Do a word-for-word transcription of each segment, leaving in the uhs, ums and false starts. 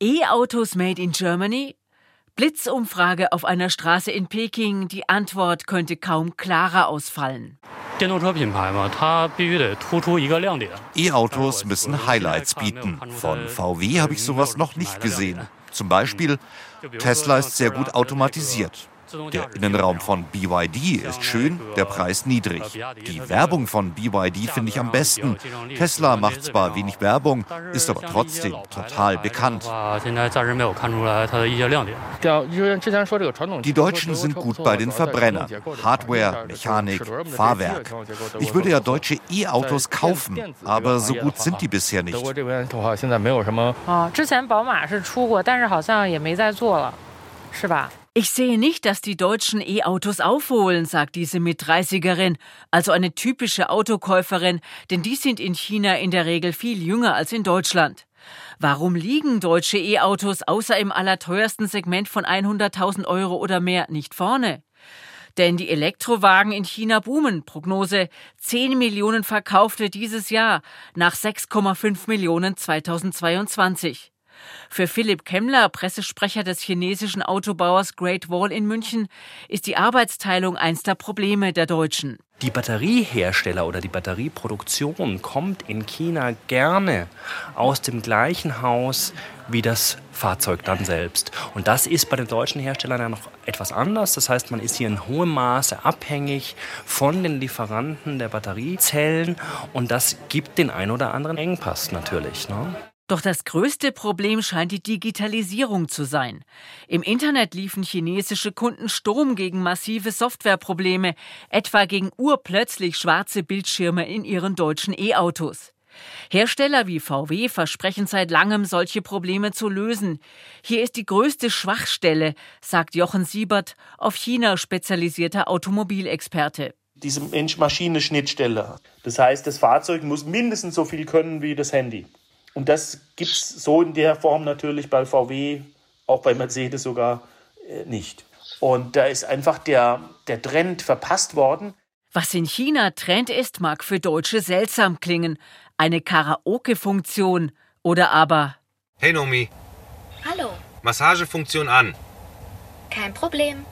E-Autos made in Germany? Blitzumfrage auf einer Straße in Peking. Die Antwort könnte kaum klarer ausfallen. E-Autos müssen Highlights bieten. Von V W habe ich sowas noch nicht gesehen. Zum Beispiel, Tesla ist sehr gut automatisiert. Der Innenraum von B Y D ist schön, der Preis niedrig. Die Werbung von B Y D finde ich am besten. Tesla macht zwar wenig Werbung, ist aber trotzdem total bekannt. Die Deutschen sind gut bei den Verbrennern. Hardware, Mechanik, Fahrwerk. Ich würde ja deutsche E-Autos kaufen, aber so gut sind die bisher nicht. Ich sehe nicht, dass die Deutschen E-Autos aufholen, sagt diese Mitdreißigerin, also eine typische Autokäuferin, denn die sind in China in der Regel viel jünger als in Deutschland. Warum liegen deutsche E-Autos außer im allerteuersten Segment von hunderttausend Euro oder mehr nicht vorne? Denn die Elektrowagen in China boomen. Prognose zehn Millionen Verkaufte dieses Jahr nach sechs Komma fünf Millionen zweitausendzweiundzwanzig. Für Philipp Kemmler, Pressesprecher des chinesischen Autobauers Great Wall in München, ist die Arbeitsteilung eins der Probleme der Deutschen. Die Batteriehersteller oder die Batterieproduktion kommt in China gerne aus dem gleichen Haus wie das Fahrzeug dann selbst. Und das ist bei den deutschen Herstellern ja noch etwas anders. Das heißt, man ist hier in hohem Maße abhängig von den Lieferanten der Batteriezellen. Und das gibt den ein oder anderen Engpass natürlich, ne? Doch das größte Problem scheint die Digitalisierung zu sein. Im Internet liefen chinesische Kunden Sturm gegen massive Softwareprobleme, etwa gegen urplötzlich schwarze Bildschirme in ihren deutschen E-Autos. Hersteller wie V W versprechen seit langem, solche Probleme zu lösen. Hier ist die größte Schwachstelle, sagt Jochen Siebert, auf China spezialisierter Automobilexperte. Diese Mensch-Maschine-Schnittstelle. Das heißt, das Fahrzeug muss mindestens so viel können wie das Handy. Und das gibt es so in der Form natürlich bei V W, auch bei Mercedes sogar, äh, nicht. Und da ist einfach der, der Trend verpasst worden. Was in China Trend ist, mag für Deutsche seltsam klingen. Eine Karaoke-Funktion oder aber... Hey Nomi. Hallo. Massagefunktion an. Kein Problem.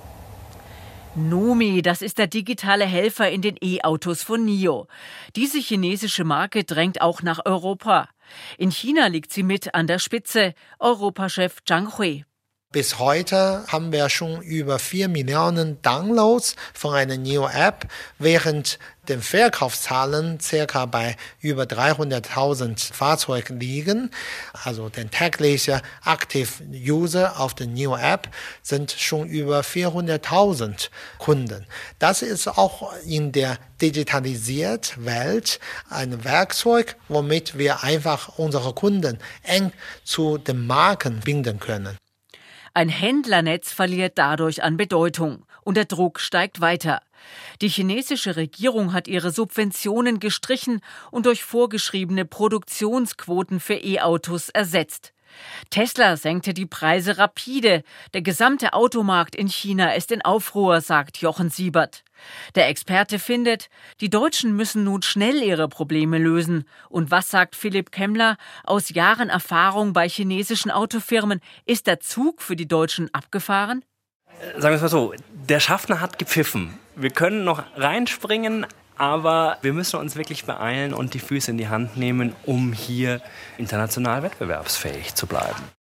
Nomi, das ist der digitale Helfer in den E-Autos von NIO. Diese chinesische Marke drängt auch nach Europa. In China liegt sie mit an der Spitze, Europachef Zhang Hui. Bis heute haben wir schon über vier Millionen Downloads von einer NIO-App, während den Verkaufszahlen circa bei über dreihunderttausend Fahrzeugen liegen. Also der tägliche Active User auf der NIO-App sind schon über vierhunderttausend Kunden. Das ist auch in der digitalisierten Welt ein Werkzeug, womit wir einfach unsere Kunden eng zu den Marken binden können. Ein Händlernetz verliert dadurch an Bedeutung und der Druck steigt weiter. Die chinesische Regierung hat ihre Subventionen gestrichen und durch vorgeschriebene Produktionsquoten für E-Autos ersetzt. Tesla senkte die Preise rapide. Der gesamte Automarkt in China ist in Aufruhr, sagt Jochen Siebert. Der Experte findet, die Deutschen müssen nun schnell ihre Probleme lösen. Und was sagt Philipp Kemmler? Aus Jahren Erfahrung bei chinesischen Autofirmen, ist der Zug für die Deutschen abgefahren? Sagen wir es mal so, der Schaffner hat gepfiffen. Wir können noch reinspringen, aber wir müssen uns wirklich beeilen und die Füße in die Hand nehmen, um hier international wettbewerbsfähig zu bleiben.